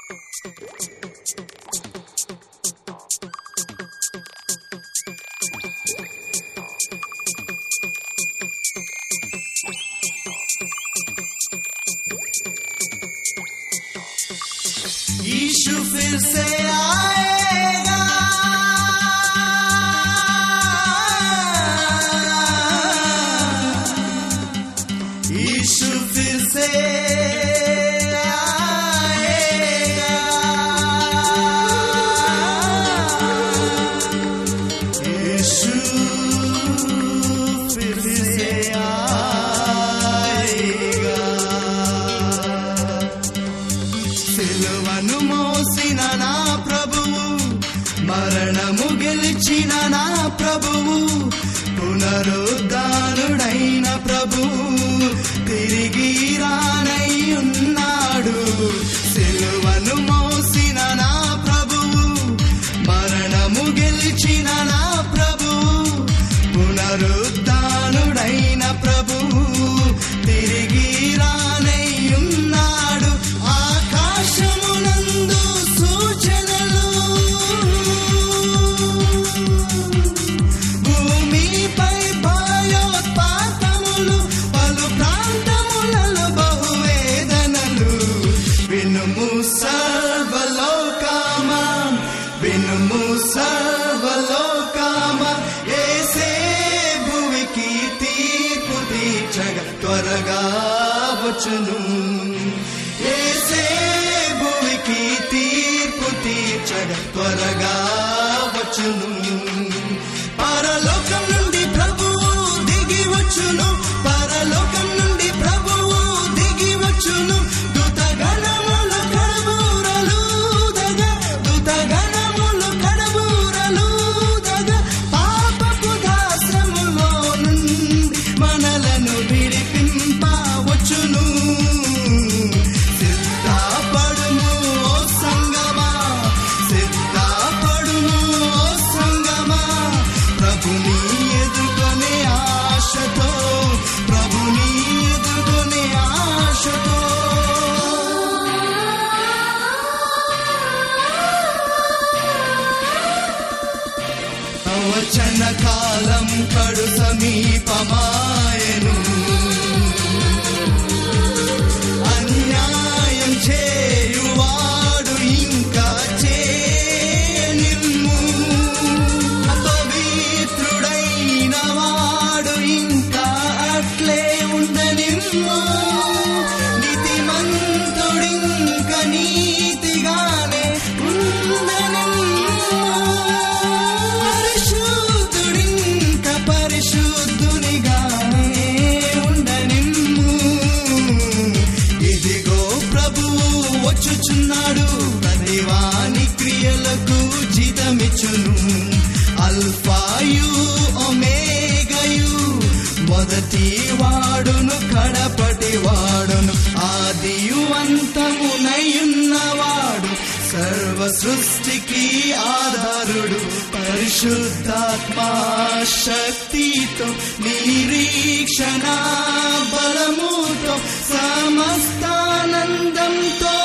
यीशु फिर से आएगा, यीशु फिर से आएगा, यीशु फिर से आएगा। సిలువను మోసిన నా ప్రభువు, మరణము గెలిచిన నా ప్రభువు, పునరుద్ధానుడైన ప్రభువు తిరిగి రానయ్యున్నాడు. సిలువను మోసిన నా ప్రభువు, మరణము గెలిచిన నా ప్రభువు, పునరుద్ధానుడైన ప్రభువు తిరిగి రానయ్యున్నాడు. ఆకాశమునందు సూచనలు, భూమిపై భయోత్పాతములు, పలు ప్రాంతములలో బహువేదనలు. వినుము సర్వలోకమా, వినుము సర్వలోకమా, యేసే భూమికి తీర్పు తీర్చగా త్వరగా వచ్చును. యేసే భూమికి తీర్పు తీర్చగా త్వరగా వచ్చును. పరలోకం నుండి ప్రభువు దిగి వచ్చును, పరలోకం నుండి ప్రభువు దిగి వచ్చును. దూతగణములు కడబూరలూదగా, దూతగణములు కడబూరలూదగా, పాపపు దాస్యములో నుండి మనలను విడిపింపవచ్చును. సిద్ధపడుము ఓ సంగమా, సిద్ధపడుము ఓ సంగమా, ప్రభుని ఎదుర్కొనే ఆశతో, ప్రభుని ఎదుర్కొనే ఆశతో. ప్రవచన కాలం కడు సమీపమాయెను, అన్యాయం చేయువాడు ఇంకా చేయనిమ్ము, అపవిత్రుడైన వాడు ఇంకా అట్లే ఉండనిమ్ము, నీతిమంతుడింక నీతిగానే ఉండనిమ్ము, పరిశుద్ధుడింక పరిశుద్ధునిగానే ఉండనిమ్ము. ఇదిగో ప్రభువు వచ్చుచున్నాడు, ప్రతివాని క్రియలకు జీతమిచ్చును. అల్ఫాయు ఒమేగయు, మొదటి వాడును కడపటి వాడును, ఆదియు అంతమునయున్నవాడు, సర్వ సృష్టికి ఆధారుడు, పరిశుద్ధాత్మా శక్తితో, నిరీక్షణ బలముతో, సమస్తానందంతో